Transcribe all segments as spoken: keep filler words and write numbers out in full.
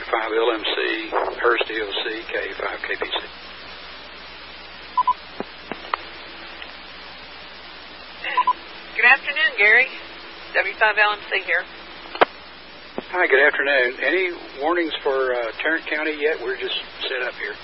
five L M C, Hurst D O C, K five K P C. Good afternoon, Gary. W five L M C here. Hi, good afternoon. Any warnings for uh, Tarrant County yet? We're just set up here.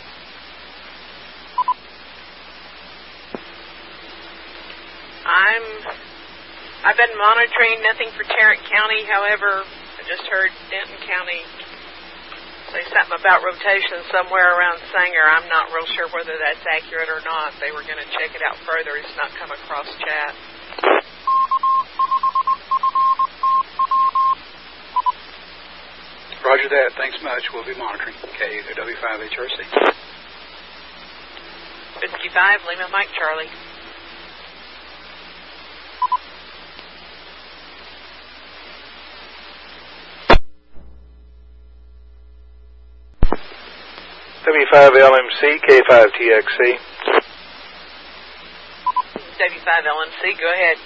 I'm, I've been monitoring nothing for Tarrant County. However, I just heard Denton County say something about rotation somewhere around Sanger. I'm not real sure whether that's accurate or not. They were going to check it out further. It's not come across chat. Roger that. Thanks much. We'll be monitoring. K W five H R C. Whiskey five, Lima Mike Charlie. W five L M C, K five T X C. W five L M C, go ahead.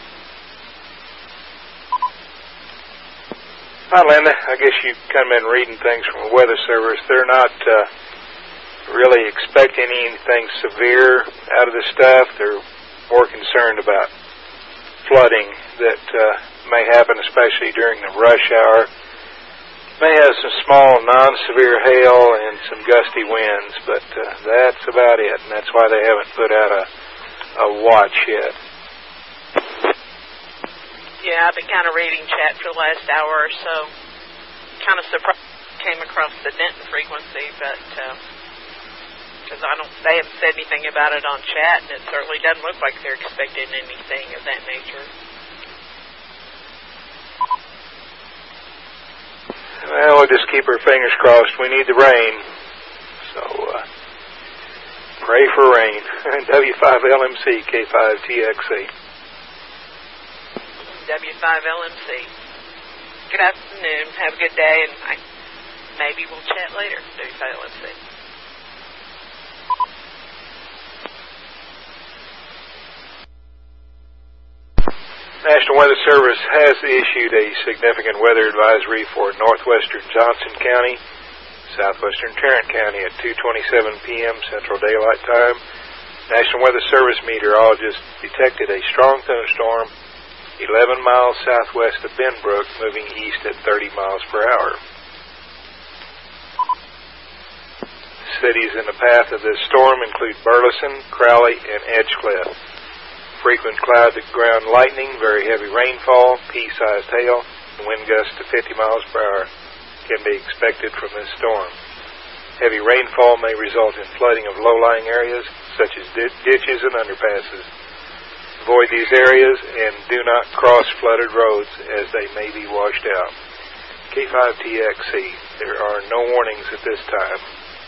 Hi, Linda. I guess you've kind of been reading things from the Weather Service. They're not uh, really expecting anything severe out of the stuff. They're more concerned about flooding that uh, may happen, especially during the rush hour. May have some small, non-severe hail and some gusty winds, but uh, that's about it, and that's why they haven't put out a, a watch yet. Yeah, I've been kind of reading chat for the last hour or so. Kind of surprised I came across the Denton frequency, but because uh, I don't, they haven't said anything about it on chat, and it certainly doesn't look like they're expecting anything of that nature. Well, we'll just keep our fingers crossed. We need the rain, so uh, pray for rain. W five L M C, K five T X C. W five L M C. Good afternoon. Have a good day, and I, maybe we'll chat later. W five L M C. National Weather Service has issued a significant weather advisory for northwestern Johnson County, southwestern Tarrant County at two twenty-seven p m Central Daylight Time. National Weather Service meteorologists detected a strong thunderstorm eleven miles southwest of Benbrook, moving east at thirty miles per hour. Cities in the path of this storm include Burleson, Crowley, and Edgecliff. Frequent cloud-to-ground lightning, very heavy rainfall, pea-sized hail, and wind gusts to fifty miles per hour can be expected from this storm. Heavy rainfall may result in flooding of low-lying areas, such as ditches and underpasses. Avoid these areas and do not cross flooded roads as they may be washed out. K five T X C, there are no warnings at this time.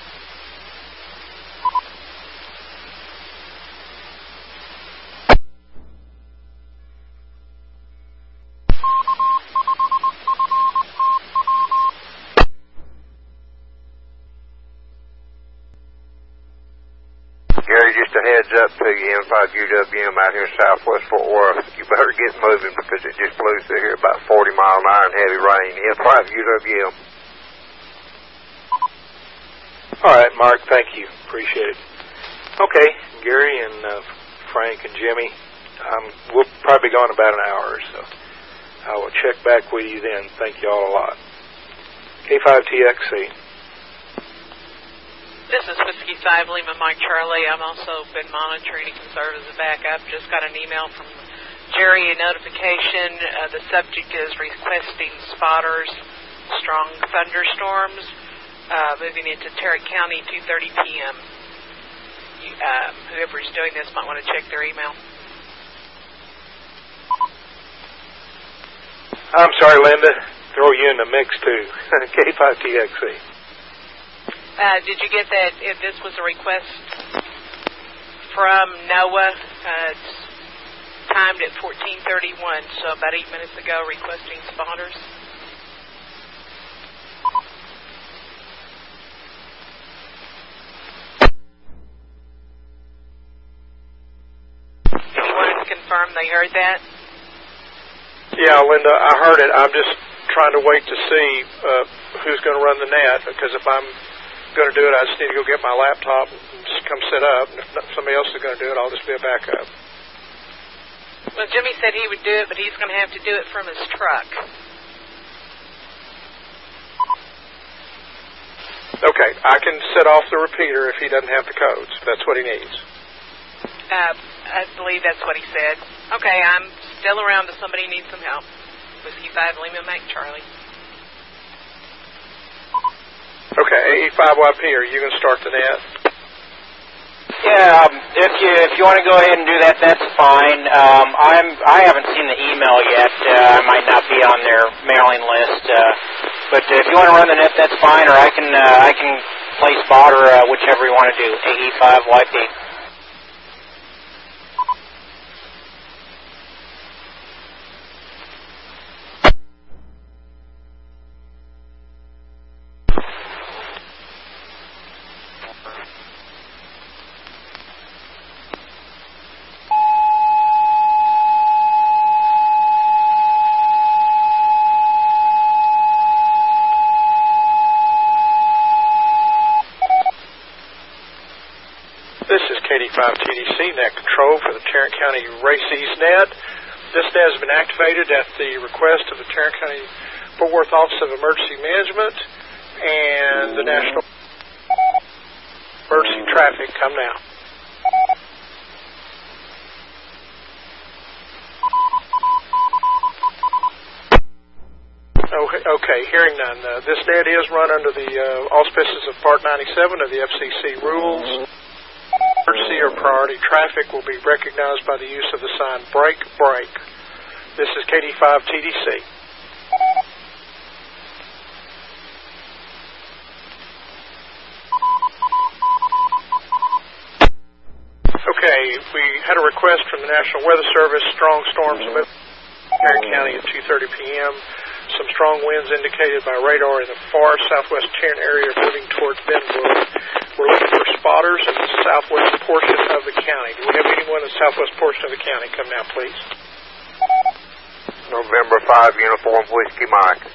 Gary, just a heads up to you, M five U W M out here in southwest Fort Worth. You better get moving because it just blew through here about forty mile an hour and heavy rain. M five U W M. All right, Mark, thank you. Appreciate it. Okay, Gary and uh, Frank and Jimmy, um, we'll probably be gone about an hour or so. I will check back with you then. Thank you all a lot. K five T X C. This is Whiskey five, Lima Mike Charlie. I've also been monitoring and can serve as a backup. Just got an email from Jerry, a notification. Uh, the subject is requesting spotters, strong thunderstorms, uh, moving into Tarrant County, two thirty p m You, uh, whoever's doing this might want to check their email. I'm sorry, Linda. Throw you in the mix, too. K five T X C. Uh, did you get that? If this was a request from NOAA, uh, it's timed at fourteen thirty-one, so about eight minutes ago, requesting spotters. Anyone confirm they heard that? Yeah, Linda, I heard it. I'm just trying to wait to see uh, who's going to run the net, because if I'm going to do it, I just need to go get my laptop and just come set up. And if somebody else is going to do it, I'll just be a backup. Well, Jimmy said he would do it, but he's going to have to do it from his truck. Okay, I can set off the repeater if he doesn't have the codes. That's what he needs. Uh, I believe that's what he said. Okay, I'm still around if somebody needs some help. Whiskey five, Lima, Mike, Charlie. Okay, A E five Y P, are you going to start the net? Yeah, um, if you if you want to go ahead and do that, that's fine. Um, I'm I haven't seen the email yet. Uh, I might not be on their mailing list, uh, but if you want to run the net, that's fine. Or I can uh, I can play spotter, uh, whichever you want to do. A E five Y P. five T D C net control for the Tarrant County Races net. This net has been activated at the request of the Tarrant County Fort Worth Office of Emergency Management and the National Emergency Traffic. Come now. Okay, hearing none. Uh, this net is run under the uh, auspices of Part ninety-seven of the F C C rules. Emergency or priority traffic will be recognized by the use of the sign Brake, Brake. This is K D five T D C. Okay, we had a request from the National Weather Service, strong storms in Tarrant County at two thirty p.m. Some strong winds indicated by radar in the far southwest Tarrant area moving towards Benwood. We're looking for spotters in the southwest portion of the county. Do we have anyone in the southwest portion of the county? Come now, please. November five, Uniform Whiskey Mike.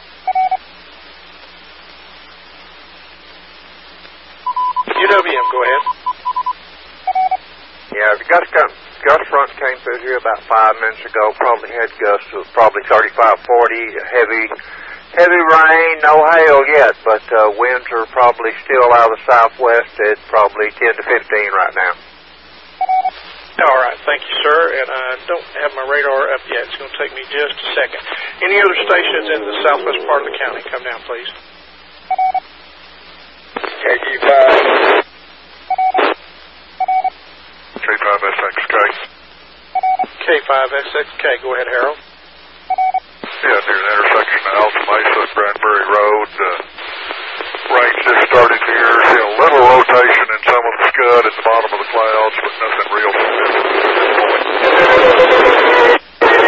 U W M, go ahead. Yeah, the gust, gust front came through here about five minutes ago. Probably had gusts of probably thirty-five, forty, heavy heavy rain, no hail yet, but uh, winds are probably still out of the southwest at probably ten to fifteen right now. All right, thank you, sir, and I don't have my radar up yet. It's going to take me just a second. Any other stations in the southwest part of the county? Come down, please. K G five. K five S X K. K five S X K, go ahead, Harold. Yeah, near the intersection of Alta Mesa and Granbury Road. Uh, rain just started here. See a little rotation in some of the scud at the bottom of the clouds, but nothing real significant.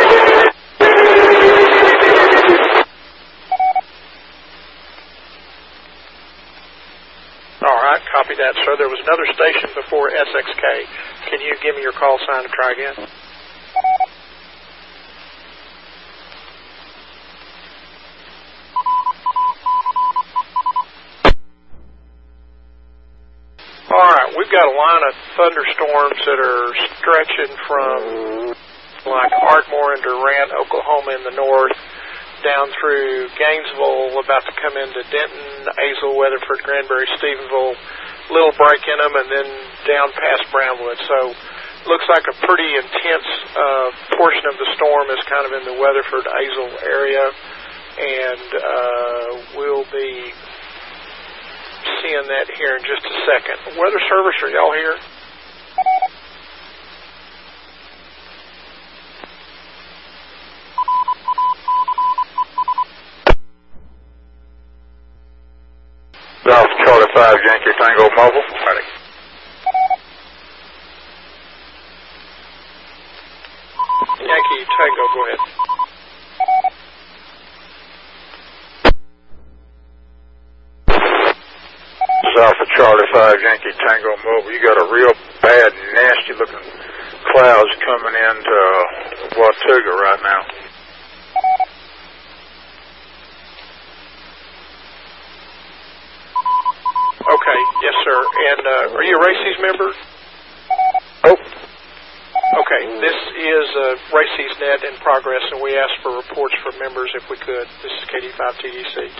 All right, copy that, sir. There was another station before S X K. Can you give me your call sign and try again? All right, we've got a line of thunderstorms that are stretching from like Ardmore and Durant, Oklahoma in the north, down through Gainesville, about to come into Denton, Azle, Weatherford, Granbury, Stephenville, little break in them, and then down past Brownwood. So looks like a pretty intense uh, portion of the storm is kind of in the Weatherford, Azle area, and uh, we'll be seeing that here in just a second. Weather Service, are y'all here? South Charlie five, Yankee Tango Mobile. Ready. Yankee Tango, go ahead. South of Charlie five, Yankee Tango Mobile. You got a real bad, nasty looking clouds coming into uh, Watauga right now. Yes, sir. And uh, are you a Races member? Oh. Okay. This is uh, Races Net in progress, and we ask for reports from members if we could. This is K D five T D C.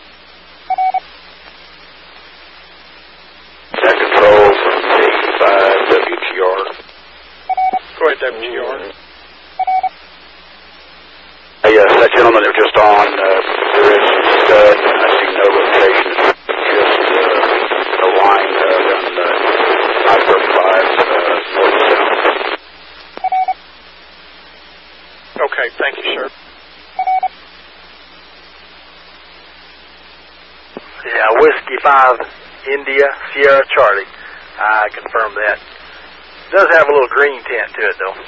That control from K D five W G R. Go ahead, W G R. Hey, uh, that gentleman that was just on, uh, there is some stud, and I see no rotation. Just uh, a line uh, around uh, five thirty-five, uh, north and south. Okay, thank you, sir. Yeah, Whiskey five, India, Sierra Charlie. I confirm that. It does have a little green tint to it, though.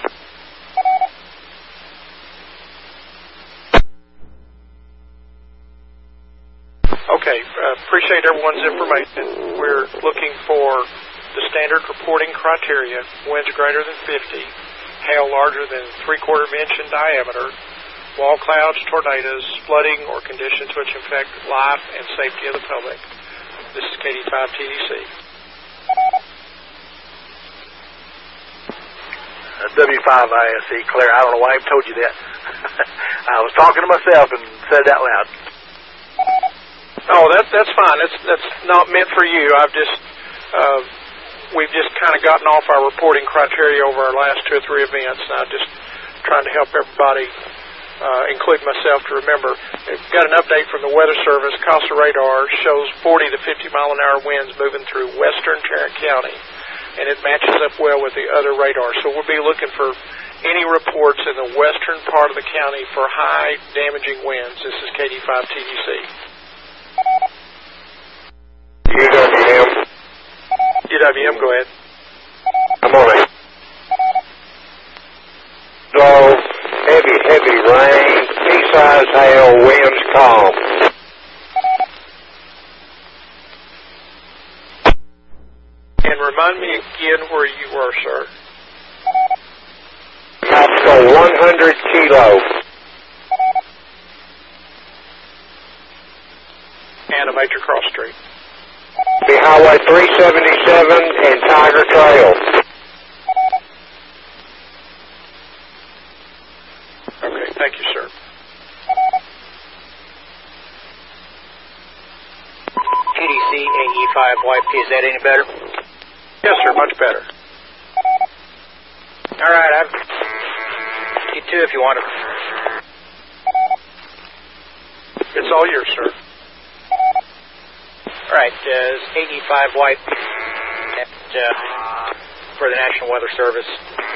Okay, uh, appreciate everyone's information. We're looking for the standard reporting criteria: winds greater than fifty, hail larger than three-quarter inch in diameter, wall clouds, tornadoes, flooding, or conditions which affect life and safety of the public. This is K D five T D C. Uh, W five I S E, Claire, I don't know why I told you that. I was talking to myself and said it out loud. Oh, that, that's fine. That's that's not meant for you. I've just, uh, we've just kind of gotten off our reporting criteria over our last two or three events, and I'm just trying to help everybody, uh, including myself, to remember. We've got an update from the Weather Service. Casa radar shows forty to fifty mile an hour winds moving through western Tarrant County, and it matches up well with the other radar. So we'll be looking for any reports in the western part of the county for high damaging winds. This is K D five T D C. U W M. U W M, go ahead. I'm on it. So, heavy, heavy rain, pea-size hail, winds calm. And remind me again where you were, sir. Moscow, one hundred kilo. And a major cross street. The Highway three seventy-seven and Tiger Trail. Okay, thank you, sir. T D C A E five Y P, is that any better? Yes, sir, much better. All right, I've you too if you want to. It's all yours, sir. All right, uh, it's A E five Y P and, uh, for the National Weather Service.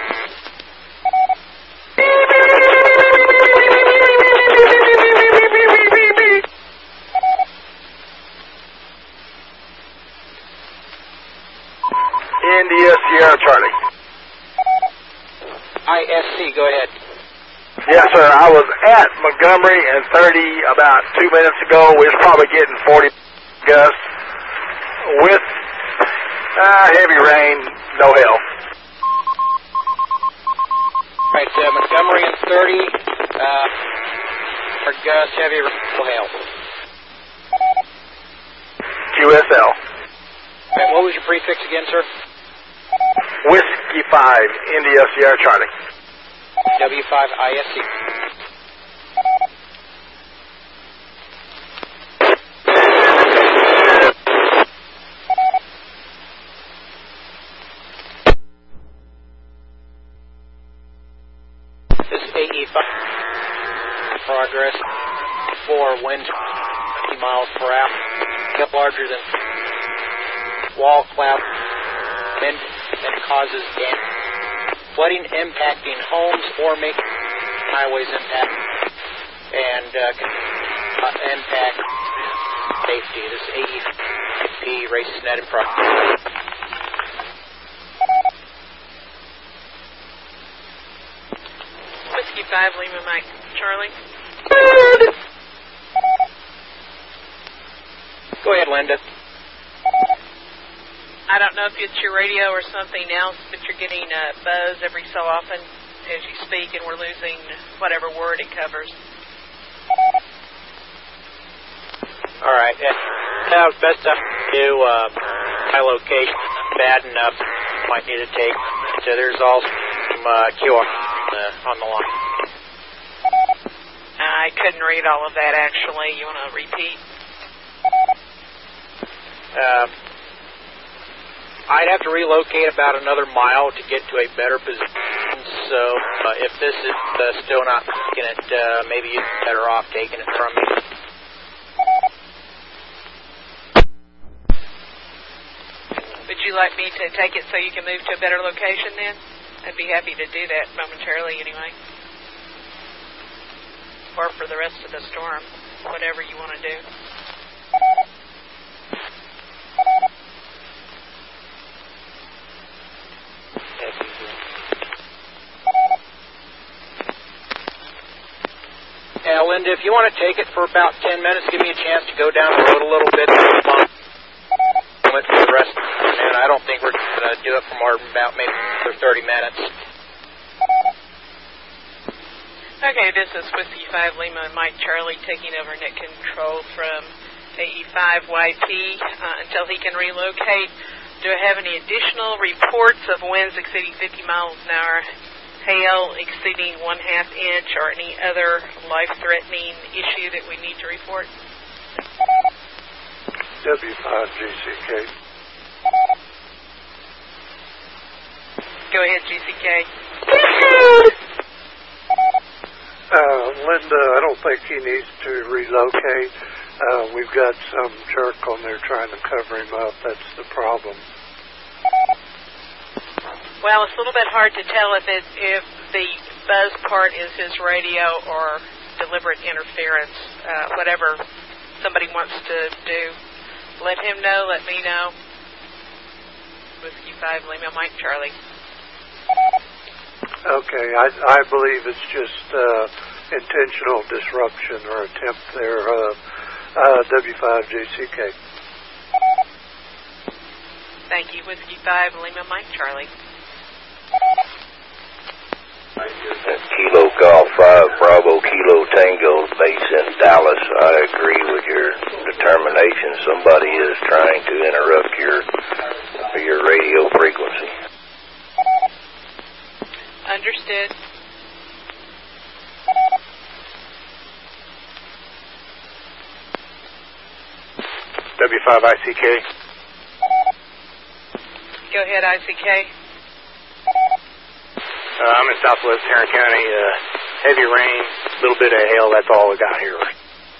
India, Sierra Charlie. I S C, go ahead. Yes, sir. I was at Montgomery and thirty about two minutes ago. We was probably getting forty gusts with uh, heavy rain, no hail. Right, uh, Montgomery and thirty, uh, for Gus, heavy rain, no hail. Q S L. And what was your prefix again, sir? Whiskey five, India, Sierra Charlie. W five I S C. This is A E five. Progress. Four winds fifty miles per hour. Get larger than wall cloud. Wind that causes damage. Flooding impacting homes or making highways impact and uh, uh, impact safety. This is A E P Races Net in progress. Whiskey five, Lima Mike Charlie. Go ahead, Linda. I don't know if it's your radio or something else, but you're getting a buzz every so often as you speak, and we're losing whatever word it covers. All right. Yeah, best I can do. Uh, my location bad enough, might need to take. So there's also some uh, Q R uh, on the line. I couldn't read all of that, actually. You want to repeat? Uh, I'd have to relocate about another mile to get to a better position. So uh, if this is uh, still not taking it, uh, maybe you're better off taking it from me. Would you like me to take it so you can move to a better location then? I'd be happy to do that momentarily anyway. Or for the rest of the storm, whatever you want to do. Yeah, Linda, if you want to take it for about ten minutes, give me a chance to go down the road a little bit. For the rest, and I don't think we're going to do it for more than about maybe thirty minutes. Okay, this is Whiskey five Lima and Mike Charlie taking over net control from A E five Y P uh, until he can relocate. Do I have any additional reports of winds exceeding fifty miles an hour, hail exceeding one half inch, or any other life-threatening issue that we need to report? W five G C K. Go ahead, G C K. Uh, Linda, I don't think he needs to relocate. Uh, we've got some jerk on there trying to cover him up. That's the problem. Well, it's a little bit hard to tell if it, if the buzz part is his radio or deliberate interference. Uh, whatever somebody wants to do, let him know. Let me know. Whiskey five Lima, Mike Charlie. Okay, I, I believe it's just uh, intentional disruption or attempt there. Uh, uh, W five J C K. Thank you, Whiskey five Lima, Mike Charlie. Kilo Golf five Bravo Kilo Tango base in Dallas. I agree with your determination. Somebody is trying to interrupt your your radio frequency. Understood. W five I C K. Go ahead, I C K. Uh, I'm in southwest Tarrant County. Uh, heavy rain, a little bit of hail. That's all we got here.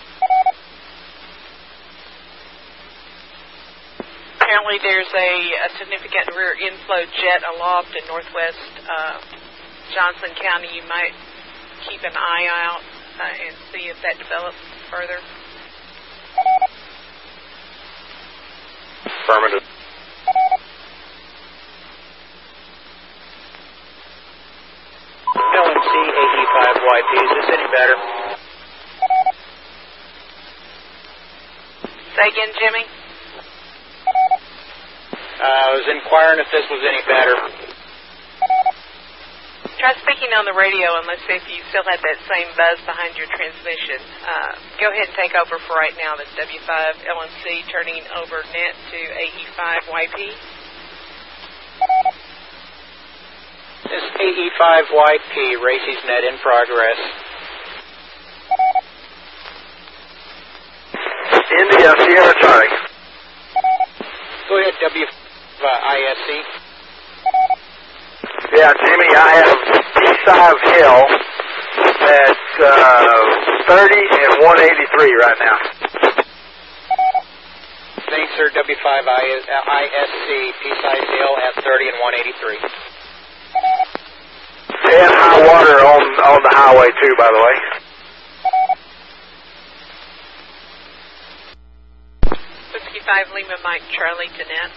Apparently there's a, a significant rear inflow jet aloft in northwest uh, Johnson County. You might keep an eye out uh, and see if that develops further. Affirmative. L M C A E five Y P, is this any better? Say again, Jimmy? Uh, I was inquiring if this was any better. Try speaking on the radio and let's see if you still have that same buzz behind your transmission. Uh, go ahead and take over for right now. That's W five L M C turning over net to A E five Y P. This A E five Y P, Racey's net in progress. India, Sierra Charlie. Go ahead, W I S C. Yeah, Jimmy, I have East Side Hill at uh, thirty and one eighty-three right now. Thanks, sir. W five I S C, P-size Hill at thirty and one eighty-three. And high water on, on the highway, too, by the way. Whiskey five Lima, Mike Charlie to net.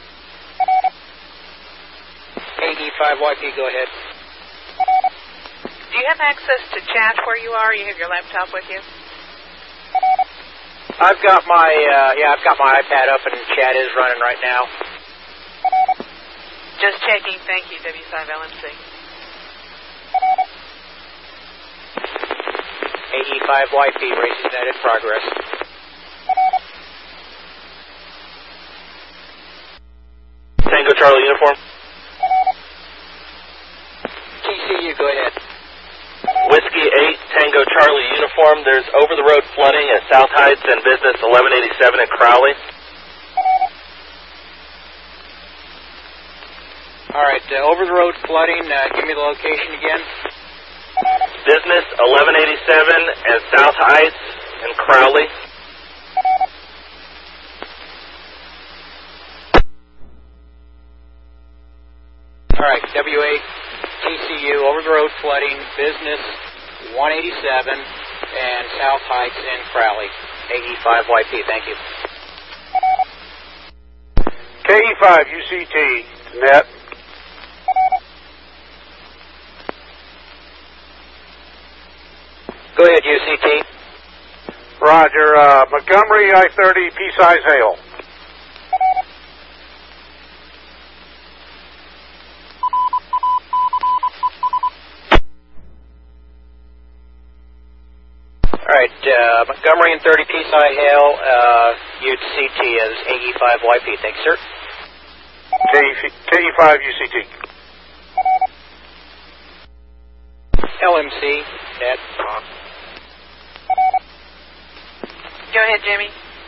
A E five Y P, go ahead. Do you have access to chat where you are? You have your laptop with you? I've got my, uh, yeah, I've got my iPad up and chat is running right now. Just checking. Thank you, W five L M C. A E five Y P, Racing net in progress. Charlie Uniform. T C U, go ahead. Whiskey eight, Tango Charlie Uniform. There's over-the-road flooding at South Heights and Business eleven eighty-seven at Crowley. All right, uh, over-the-road flooding. Uh, give me the location again. Business eleven eighty-seven at South Heights and Crowley. All right, W eight T C U, over-the-road flooding, Business one eighty-seven, and South Heights and Crowley. A E five Y P, thank you. K E five U C T, net. Go ahead, U C T. Roger, uh, Montgomery I thirty, pea-size hail. All right, uh, Montgomery and thirty pea-size hail, uh, U C T as A E five Y P. Thanks, sir. K E five U C T. L M C, net. Go ahead, Jimmy.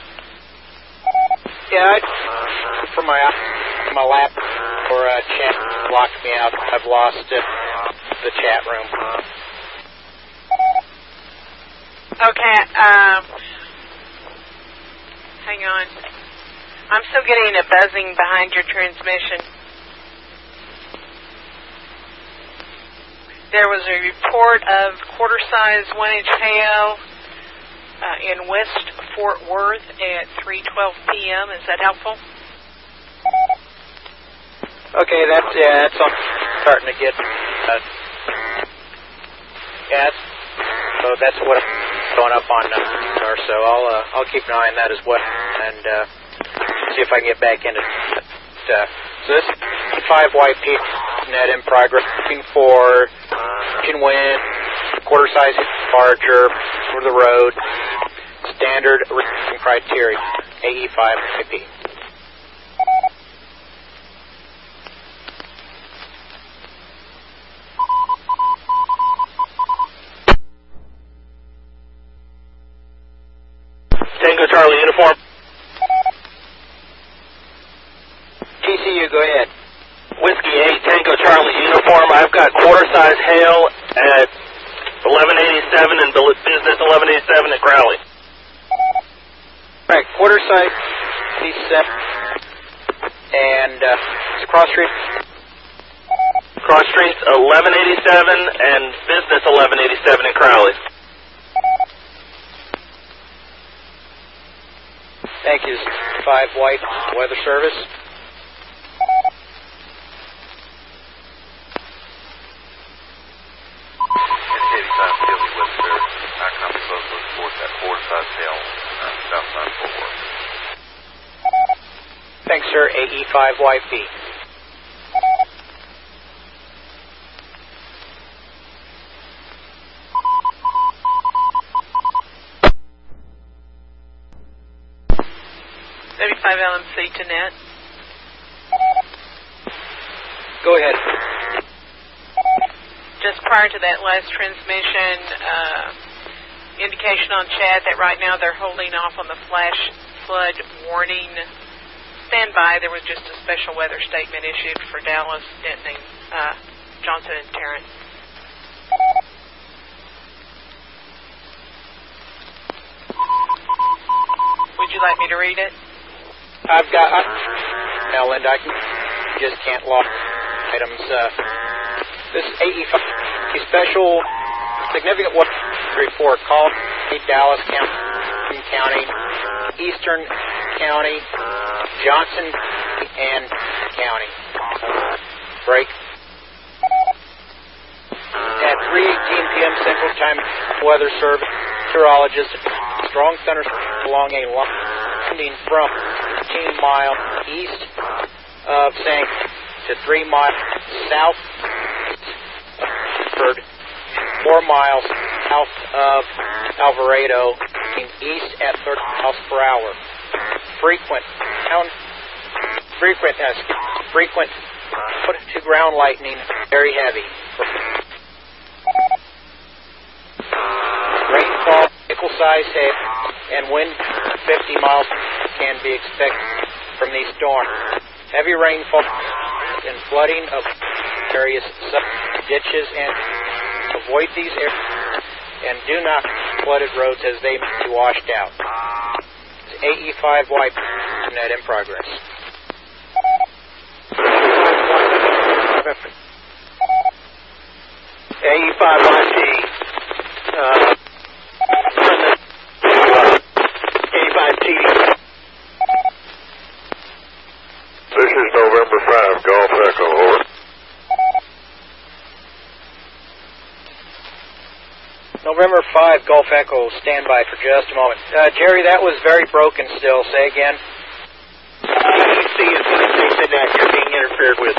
Yeah, I, for my my lap or uh, chat blocked me out. I've lost uh, the chat room. Okay, um, hang on. I'm still getting a buzzing behind your transmission. There was a report of quarter-size one-inch hail uh, in West Fort Worth at three twelve p.m. Is that helpful? Okay, that's yeah, that's on, starting to get. Uh, yeah, that's, so that's what I'm going up on uh, or so. I'll uh, I'll keep an eye on that as well and uh, see if I can get back into. Uh, so this five Y P net in progress, looking for engine wind, quarter size departure for the road, standard rating criteria, A E five Y P. Tango Charlie Uniform. T C U, go ahead. Whiskey eight, Tango Charlie Uniform. I've got quarter-size hail at eleven eighty-seven and Business eleven eighty-seven at Crowley. Right, quarter-size eighty-seven and uh, cross street. Cross streets eleven eighty-seven and Business eleven eighty-seven at Crowley. Thank you. Five White Weather Service. eighty-five Philly Weather Service. I copy both those reports at quarter-size hail uh, southside Fort Worth. Thanks, sir. A E five Y P. thirty-five L M C to net. Go ahead. Just prior to that last transmission, uh, indication on chat that right now they're holding off on the flash flood warning. Stand by. There was just a special weather statement issued for Dallas, Denton, uh, Johnson, and Tarrant. Would you like me to read it? I've got. I, now, Linda, I can, just can't log items. Uh, this A E five special significant weather report called Dallas County, County, Eastern County, Johnson, and County. Break. At three eighteen p.m. Central Time, Weather Service meteorologist, strong thunder along a line ending from fifteen miles east of Saint to three miles south of four miles south of Alvarado, east at thirty miles per hour. Frequent down frequent, uh, frequent foot-to-ground lightning, very heavy. Rainfall, nickel-sized hail, and wind fifty miles can be expected from these storms. Heavy rainfall and flooding of various ditches, and avoid these areas and do not flooded roads as they may be washed out. A E five Y P net in progress. A E five Y P, uh, A five T D. This is November five, Golf Echo, over. November five, Golf Echo, stand by for just a moment. Uh, Jerry, that was very broken still. Say again. You see, it's when they said that you're being interfered with.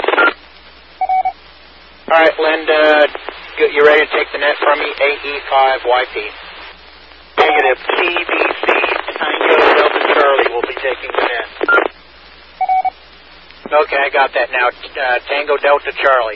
All right, Linda, you ready to take the net from me? A E five Y P. Negative. T B C, Tango Delta Charlie will be taking the net. Okay, I got that now. Uh, Tango Delta Charlie.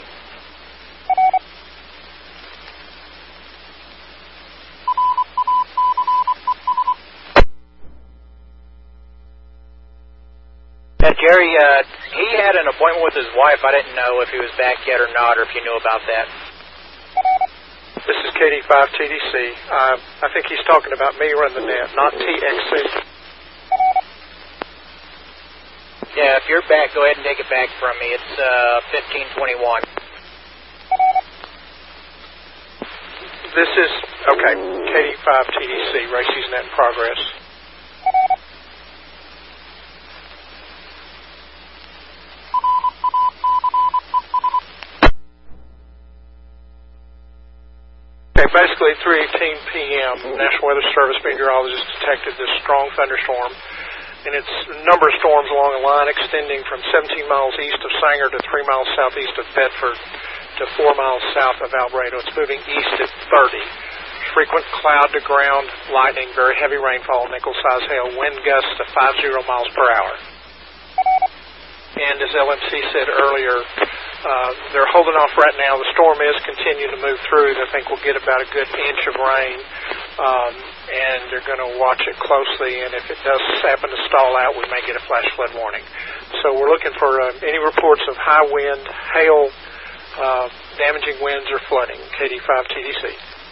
Uh, Jerry, uh, he had an appointment with his wife. I didn't know if he was back yet or not, or if you knew about that. This is K D five T D C. Uh, I think he's talking about me running the net, not T X C. Yeah, if you're back, go ahead and take it back from me. It's uh, fifteen twenty-one. This is, okay, K D five T D C, Racey's net in progress. Okay, basically at three eighteen p.m., National Weather Service meteorologists detected this strong thunderstorm, and it's a number of storms along a line extending from seventeen miles east of Sanger to three miles southeast of Bedford to four miles south of Alvarado. It's moving east at thirty. Frequent cloud-to-ground lightning, very heavy rainfall, nickel-sized hail, wind gusts to fifty miles per hour. And as L M C said earlier, uh, they're holding off right now. The storm is continuing to move through. They think we'll get about a good inch of rain, um, and they're going to watch it closely. And if it does happen to stall out, we may get a flash flood warning. So we're looking for uh, any reports of high wind, hail, uh, damaging winds, or flooding. K D five T D C.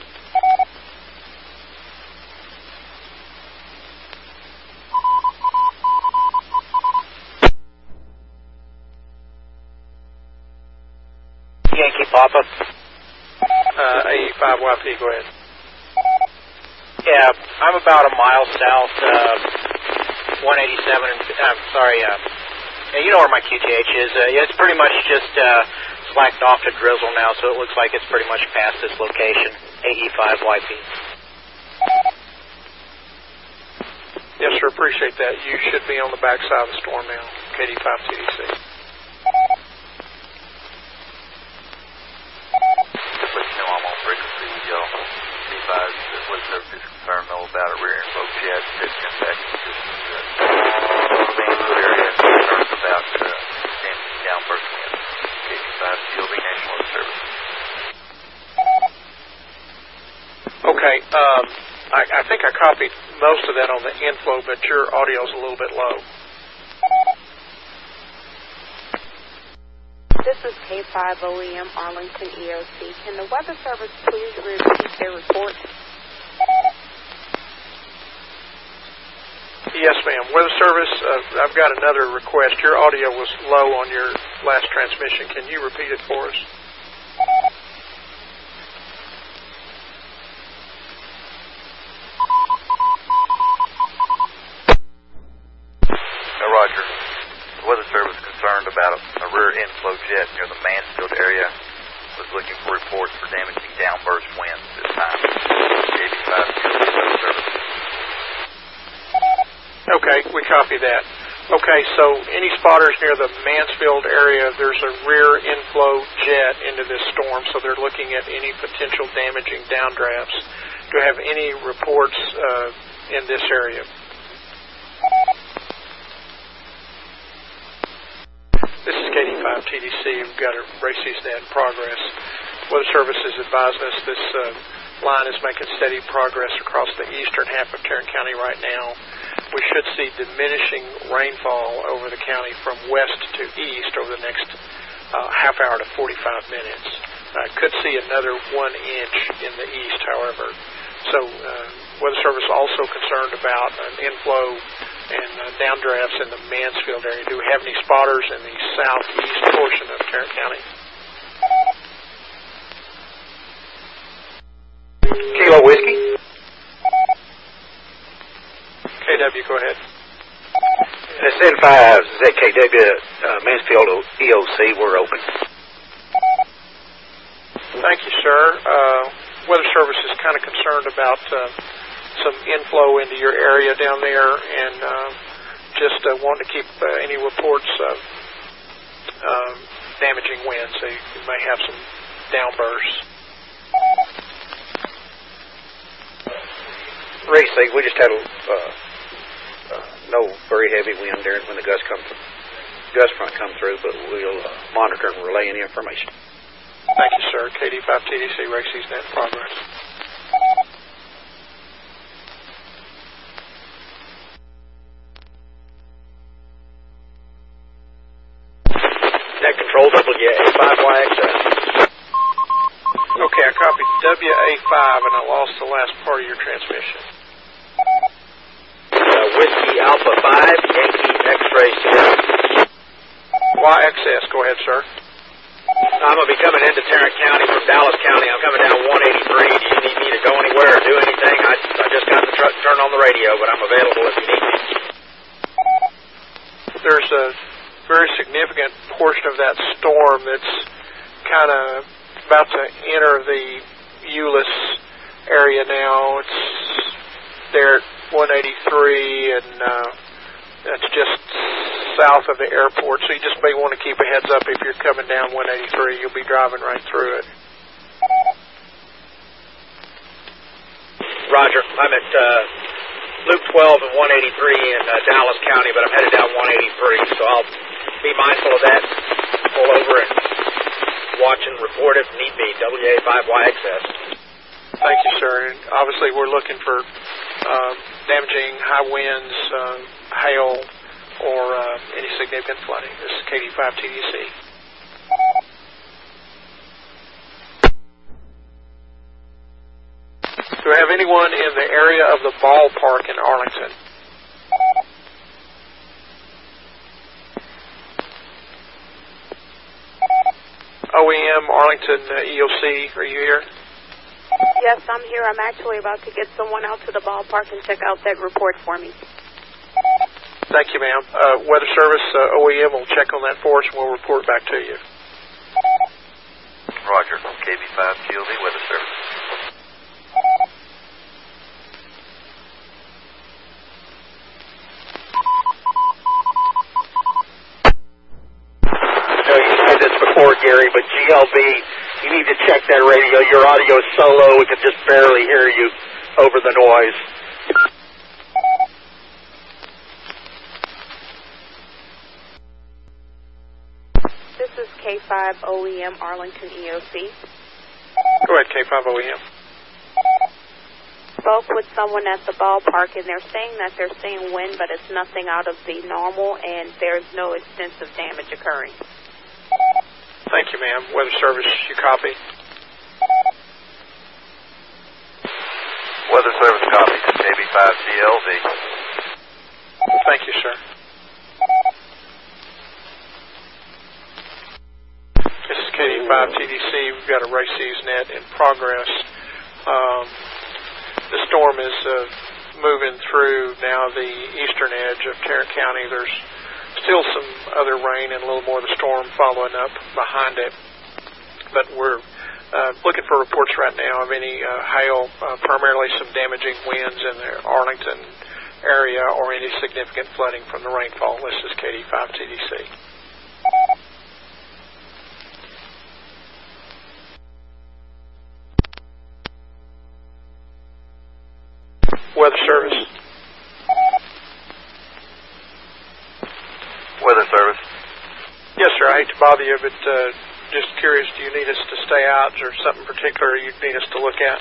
Yankee Papa. Uh, A E five Y P, go ahead. Yeah, I'm about a mile south, uh, one eighty-seven, I'm sorry, uh, yeah, you know where my Q T H is. Uh, yeah, it's pretty much just uh, slacked off to drizzle now, so it looks like it's pretty much past this location, A E five Y P. Yes, sir, appreciate that. You should be on the backside of the storm now, K D five T D C. I'm on frequency with y'all. C five, the weather service is concerned though about a rear inflow jet that's impacting the Mansfield area. Concerned about uh, damaging downburst winds. K D five shielding National Weather Service. Okay, um, I, I think I copied most of that on the inflow, but your audio's a little bit low. This is K five O E M Arlington E O C. Can the Weather Service please repeat their report? Yes, ma'am. Weather Service, uh, I've got another request. Your audio was low on your last transmission. Can you repeat it for us? Uh, Roger. The Weather Service concerned about a, a rear inflow jet near the Mansfield area. Was looking for reports for damaging downburst winds this time. K D five Weather Service. Okay, we copy that. Okay, so any spotters near the Mansfield area, there's a rear inflow jet into this storm, so they're looking at any potential damaging downdrafts. Do you have any reports uh, in this area? K D five T D C. We've got a race season in progress. Weather Service is advising us this uh, line is making steady progress across the eastern half of Tarrant County right now. We should see diminishing rainfall over the county from west to east over the next uh, half hour to forty-five minutes. I uh, could see another one inch in the east, however. So uh, Weather Service also concerned about an inflow and uh, downdrafts in the Mansfield area. Do we have any spotters in the southeast portion of Tarrant County? Kilo Whiskey. K W, go ahead. S N five Z K W, uh, Mansfield E O C, we're open. Thank you, sir. Uh, Weather Service is kind of concerned about uh, some inflow into your area down there, and uh, just uh, wanting to keep uh, any reports of uh, damaging winds. So you may have some downbursts. Racy, we just had a uh, uh, no very heavy wind there when the gust come through, gust front come through, but we'll uh, monitor and relay any information. Thank you, sir. K D five T D C, race season in progress. Net control W A five Y X S. Okay, I copied W A five and I lost the last part of your transmission. Uh, Whiskey Alpha five, Yankee X-Ray Sierra. Y X S, go ahead, sir. I'm going to be coming into Tarrant County from Dallas County. I'm coming down one eighty-three. Do you need me to go anywhere or do anything? I, I just got the truck turned on the radio, but I'm available if you need me. There's a very significant portion of that storm that's kind of about to enter the Euless area now. It's there at one eighty-three, and uh, that's just south of the airport, so you just may want to keep a heads up if you're coming down one eighty-three. You'll be driving right through it. Roger. I'm at uh, Loop twelve and one eighty-three in uh, Dallas County, but I'm headed down one eighty-three, so I'll be mindful of that. Pull over and watch and report if need be. W A five Y X S. Thank you, sir. And obviously, we're looking for uh, damaging high winds, uh, hail, or uh, any significant flooding. This is K D five T D C. Do we have anyone in the area of the ballpark in Arlington? O E M Arlington uh, E O C, are you here? Yes, I'm here. I'm actually about to get someone out to the ballpark and check out that report for me. Thank you, ma'am. Uh, Weather Service, uh, O E M will check on that for us and we'll report back to you. Roger. K B five T L V, Weather Service. No, you said this before, Gary, but G L B, you need to check that radio. Your audio is so low we can just barely hear you over the noise. This is K five O E M Arlington E O C. Go ahead, K five O E M. Spoke with someone at the ballpark, and they're saying that they're seeing wind, but it's nothing out of the normal, and there's no extensive damage occurring. Thank you, ma'am. Weather Service, you copy? Weather Service copy. K B five T L V. Thank you, sir. This is K D five T D C. We've got a race season in progress. Um, the storm is uh, moving through now the eastern edge of Tarrant County. There's still some other rain and a little more of the storm following up behind it. But we're uh, looking for reports right now of any uh, hail, uh, primarily some damaging winds in the Arlington area or any significant flooding from the rainfall. This is K D five T D C. Weather Service. Weather Service. Yes, sir. I hate to bother you, but uh, just curious, do you need us to stay out? Is there something particular you need us to look at?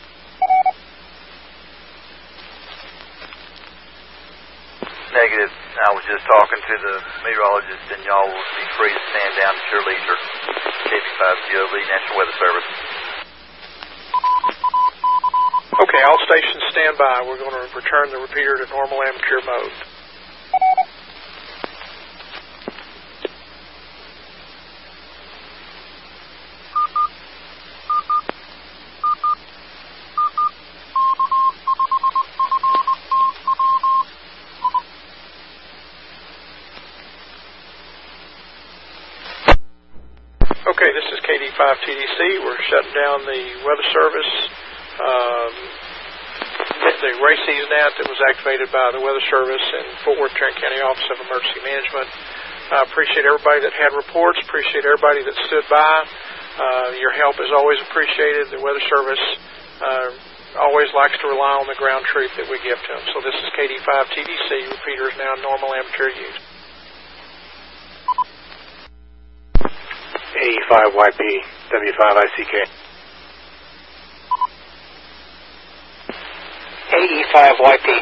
Negative. I was just talking to the meteorologist, and y'all will be free to stand down at your leisure. K B five G O V, National Weather Service. Okay, all stations stand by. We're going to return the repeater to normal amateur mode. Okay, this is K D five T D C. We're shutting down the weather service. Um, the race season net that was activated by the Weather Service and Fort Worth Tarrant County Office of Emergency Management. I uh, appreciate everybody that had reports. Appreciate everybody that stood by. Uh, your help is always appreciated. The Weather Service uh, always likes to rely on the ground truth that we give to them. So this is K D five T D C. Repeater is now normal amateur use. A E five Y P, W five I C K. A E five Y P.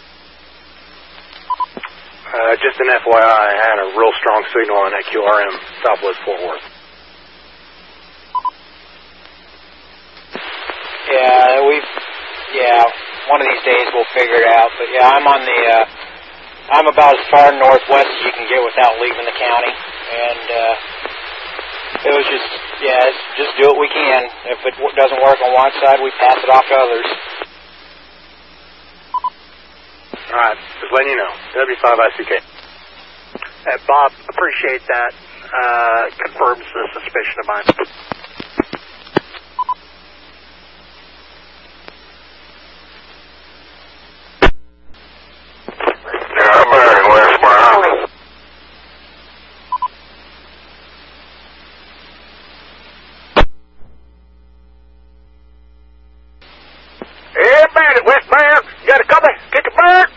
Uh, just an F Y I, I had a real strong signal on that Q R M, Southwest Fort Worth. Yeah, we've, yeah, one of these days we'll figure it out. But yeah, I'm on the, uh, I'm about as far northwest as you can get without leaving the county. And, uh, it was just, yeah, it's just do what we can. If it w- doesn't work on one side, we pass it off to others. All right, just letting you know. W five I C K. Uh, Bob, appreciate that. Uh, confirms the suspicion of mine. Yeah, I'm bearing westbound. Yeah, bandit, westbound. You got a copy? Get the bird.